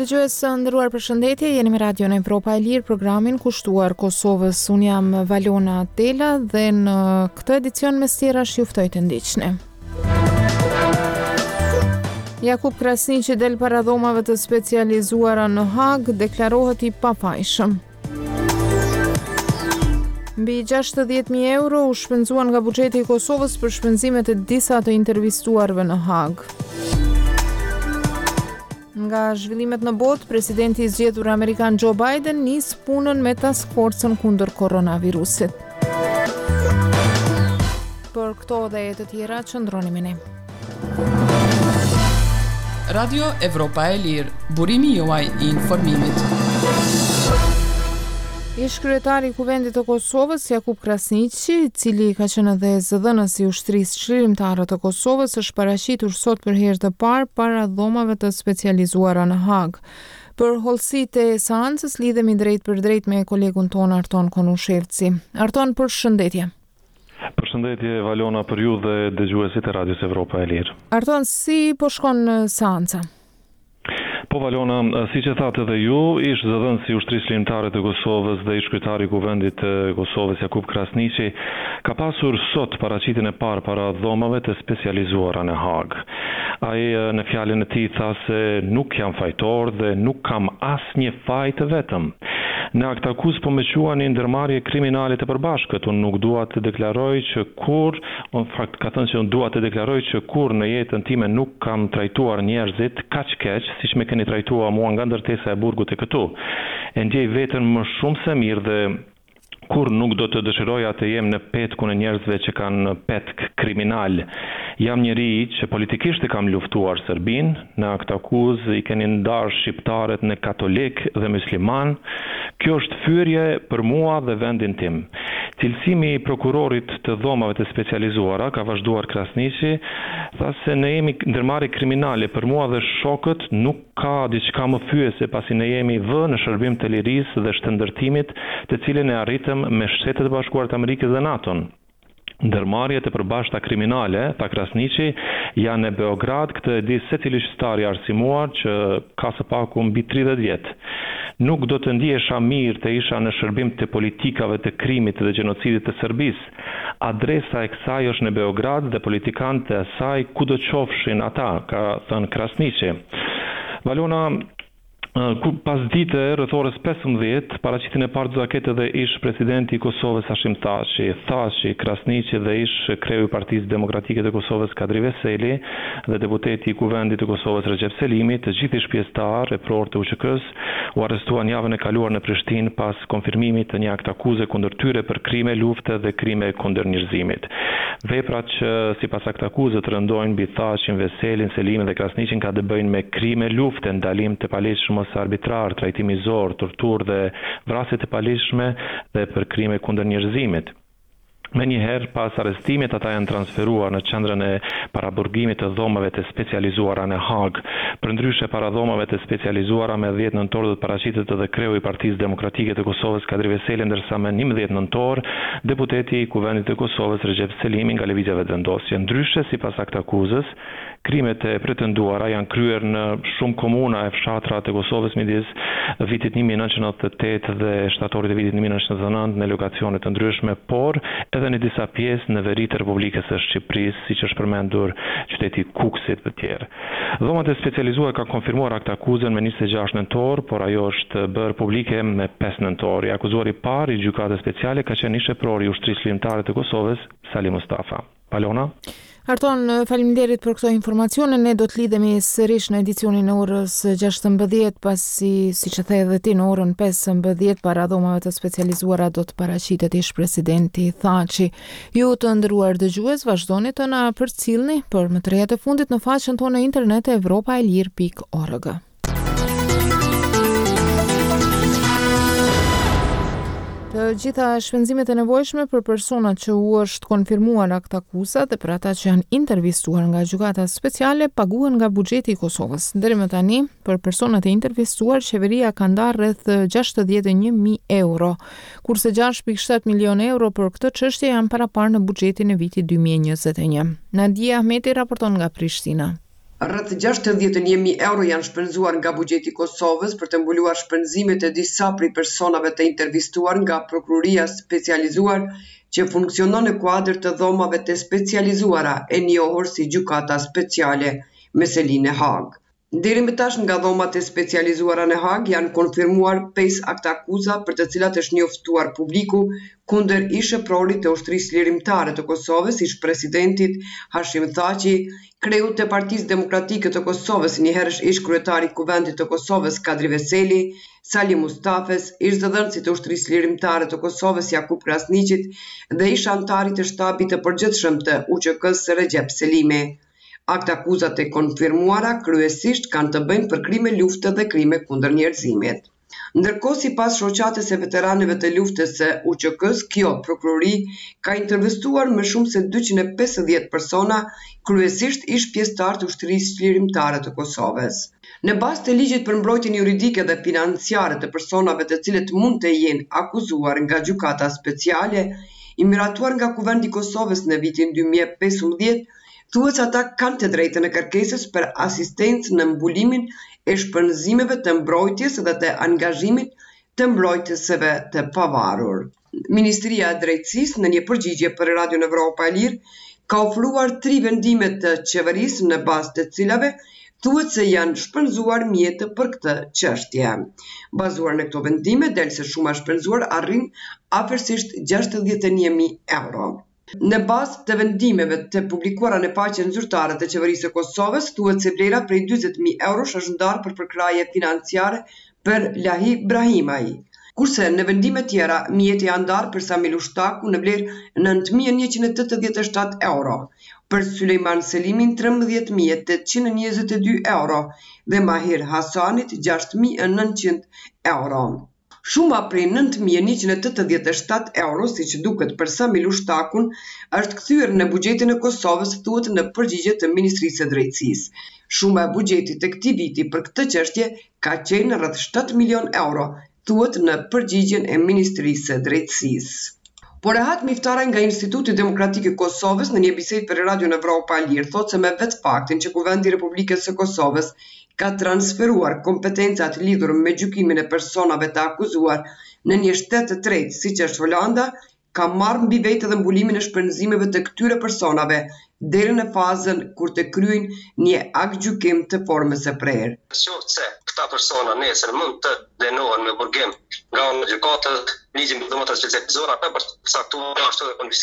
Dëgjues nderuar, përshëndetje, jeni me Radio në Evropa e Lirë, programin kushtuar Kosovës. Unë jam Valona Tela dhe në këtë edicion mes tjerash ju ftoj të ndiqni. Jakub Krasniqi del para dhomave të specializuara në Hag, deklarohet i pafajshëm. Mbi 60.000 euro u shpenzuan nga buxheti i Kosovës për shpenzimet e disa të intervistuarve në Hag. Nga zhvillimet në botë, presidenti i zgjedhur amerikan Joe Biden nis punën me task forcën kundër koronavirusit. Për këto dhe të tjera, qëndroni me ne. Radio Evropa e Lirë, burimi juaj i informimit. Ish kryetari i Kuvendit të Kosovës, Jakub Krasniqi, i cili ka qenë edhe zëdhënës i ushtrisë çlirimtare të Kosovës, është paraqitur sot për herë të parë para dhomave të specializuara në Hag. Për hollësitë e seancës lidhemi drejt për drejt me kolegun ton Arton Konushevci. Arton, përshëndetje. Përshëndetje Valona për ju dhe dëgjuesit e Radios Evropa e Lirë. Arton, si po shkon seanca? Po Valona, si që thatë edhe ju, ish zëdhënësi i ushtrisë çlirimtare të Kosovës dhe ish kryetari i Kuvendit të Kosovës Jakub Krasniqi ka pasur sot paraqitjen e parë para dhomave të specializuara në Hag. Ai në fjalën e tij tha se nuk jam fajtor dhe nuk kam asnjë fajt vetëm. Në akt akuz po më quani ndërmarrje kriminale të përbashkët. Unë nuk dua të deklaroj që kur, në fakt ka thënë që unë dua të deklaroj që kur në jetën time nuk kam trajtuar njerëzit kaq keq siç më keni trajtuar mua nga ndërtesa e burgut e këtu. E ndjej veten më shumë se mirë dhe kur nuk do të dëshiroja të jem në petkun e njerëzve që kanë petk kriminal. Jam njeri që politikisht e kam luftuar Serbin, në akt akuz i keni ndarë shqiptarët në katolik dhe musliman. Kjo është fyrje për mua dhe vendin tim. Cilësimi i prokurorit të dhomave të specializuara, ka vazhduar Krasniqi, tha se ne jemi ndërmarrje kriminale për mua dhe shokët, nuk ka diçka më fyese pasi ne jemi vë në shërbim të lirisë dhe shëndërtimit, të cilin e arritëm me Shtetet e Bashkuara të Amerikës dhe NATO-n. Ndërmarrjet e përbashkëta kriminale, tha Krasniqi, janë në Beograd, këtë e di secili shqiptar i arsimuar që ka së paku mbi 30 vjet. Nuk do të ndihesha mirë të isha në shërbim të politikave të krimit dhe gjenocidit të Serbisë. Adresa e kësaj është në Beograd dhe politikanët e saj kudo qofshin ata, ka thënë Krasniqi. Valona, pas dite rreth orës 15, paraqitjen e parë të zakete dhe ish presidenti i Kosovës Hashim Thaçi, Krasniqi dhe ish kreu i Partisë Demokratike të Kosovës Kadri Veseli dhe deputeti i Kuvendit të Kosovës Recep Selimi, të gjithë ish pjesëtar e prorë të UÇK-s, u arrestuan javën e kaluar në Prishtinë pas konfirmimit të një akt akuze kundër tyre për krime lufte dhe krime kundër njerëzimit. Veprat që sipas akt akuzës rëndojnë mbi Thaçin, Veselin, Selimin dhe Krasniqin ka të bëjnë me krime lufte, ndalim të paleshëm arbitrar, trajtim i zor, torturë dhe vrasje të palishme dhe për krime kundër njerëzimit. Me njëherë, pas arrestimit, ata janë transferuar në qendrën e paraburgimit të dhomave të specializuara në Hag. Përndryshe, para dhomave të specializuara me 10 nëntor do të paraqitet edhe kreu i Partisë Demokratike të Kosovës Kadri Veseli, ndërsa me 11 nëntor deputeti i Kuvendit të Kosovës Recep Selimi nga lëvizja vendosje. Ndryshe, sipas akt akuzës, krimet e pretenduara janë kryer në shumë komuna e fshatra të Kosovës midis vitit 1998 dhe shtatorit të vitit 1999 në lokacione të ndryshme, por edhe në disa pjesë në veri të Republikës së Shqipërisë, siç është përmendur qyteti Kukësit dhe tjerë. Dhomat e specializuara kanë konfirmuar akt akuzën me 26 nëntor, por ajo është bërë publike me 5 nëntor. I akuzuar i parë i gjykatës speciale ka qenë ish prokurori i ushtrisë çlirimtare të Kosovës, Sali Mustafa. Valona? Arton, faleminderit për këto informacione. Ne do të lidhemi sërish në edicionin e orës 16, pasi, siç e the edhe ti, në orën 15 para dhomave të specializuara do të paraqitet ish presidenti Thaçi. Ju të nderuar dëgjues, vazhdoni të na përcjellni për më të reja të fundit në faqen tonë në internet evropaelir.org. Të gjitha shpenzimet e nevojshme për personat që u është konfirmuar akt akuza dhe për ata që janë intervistuar nga gjykata speciale paguhen nga buxheti i Kosovës. Deri më tani, për personat e intervistuar, qeveria ka ndarë rreth 61.000 euro, kurse 6.7 milion euro për këtë çështje janë paraparë në buxhetin e vitit 2021. Nadia Ahmeti raporton nga Prishtina. Rreth 61.000 euro janë shpenzuar nga buxheti i Kosovës për të mbuluar shpenzimet e disa prej personave të intervistuar nga prokuroria specializuar që funksionon në kuadër të dhomave të specializuara e njohur si gjykata speciale me selinë në Hag. Deri më tash nga dhomat e specializuara në Hag janë konfirmuar 5 akta akuza për të cilat është njoftuar publiku kundër ish-prokurorit të ushtrisë lirimtare të Kosovës, ish presidentit Hashim Thaçi, kreut të Partisë Demokratike të Kosovës, njëherësh ish kryetari i Kuvendit të Kosovës Kadri Veseli, Sali Mustafes, ish zëdhënësit të ushtrisë lirimtare të Kosovës Jakub Krasniqit dhe ish antari të shtabit të përgjithshëm të UÇK-s Recep Selimi. Akta akuzat e konfirmuara kryesisht kanë të bëjnë për krime lufte dhe krime kundër njerëzimit. Ndërkohë, sipas shoqatës së veteranëve të luftës së UÇK-s, kjo prokurori ka intervistuar më shumë se 250 persona, kryesisht ish pjesëtar të ushtrisë lirimtare të Kosovës. Në bazë të ligjit për mbrojtjen juridike dhe financiare të personave të cilët mund të jenë akuzuar nga gjykata speciale, i miratuar nga Kuvendi i Kosovës në vitin 2015, thuhet se ata kanë të drejtën e kërkesës për asistencë në mbulimin e shpenzimeve të mbrojtjes dhe të angazhimit të mbrojtësve të pavarur. Ministria e Drejtësisë, në një përgjigje për Radion Evropa e Lirë, ka ofruar 3 vendime të qeverisë në bazë të cilave thuhet se janë shpenzuar mjete për këtë çështje. Bazuar në këto vendime, del se shuma shpenzuar arrin afërsisht 61.000 euro. Në bazë të vendimeve të publikuara në faqen zyrtare të qeverisë së Kosovës, thuhet se vlera prej 40.000 euro është ndarë për përkraje financiare për Lahi Brahimaj. Kurse në vendime tjera, mjete janë ndarë për Samil Ushtaku në vlerë 9.187 euro, për Sulejman Selimin 13.822 euro dhe Mahir Hasanit 6.900 euro. Shuma prej 9.187 euro, si që duket për Samil Ushtakun, është kthyer në buxhetin e Kosovës, thuhet në përgjigje të Ministrisë së Drejtësisë. Shuma e buxhetit të këtij viti për këtë çështje ka qenë rreth 7 milion euro, thuhet në përgjigjen e Ministrisë së Drejtësisë. Por rehat miftare nga Instituti Demokratik i Kosovës në një bisedë për Radion Evropa e Lirë thotë se me vetë faktin që Kuvendi i Republikës së Kosovës ka transferuar kompetencat lidhur me gjykimin e personave të akuzuar në një shtet të tretë, siç është Holanda, ka marrë mbi vete dhe mbulimin e shpenzimeve të këtyre personave deri në fazën kur të kryejnë një aktgjykim të formës së prerë. Qoftë se këta persona nesër mund të dënohen me burgim nga gjykata, ligjin e dhomat specializuara për saktuar ashtu dhe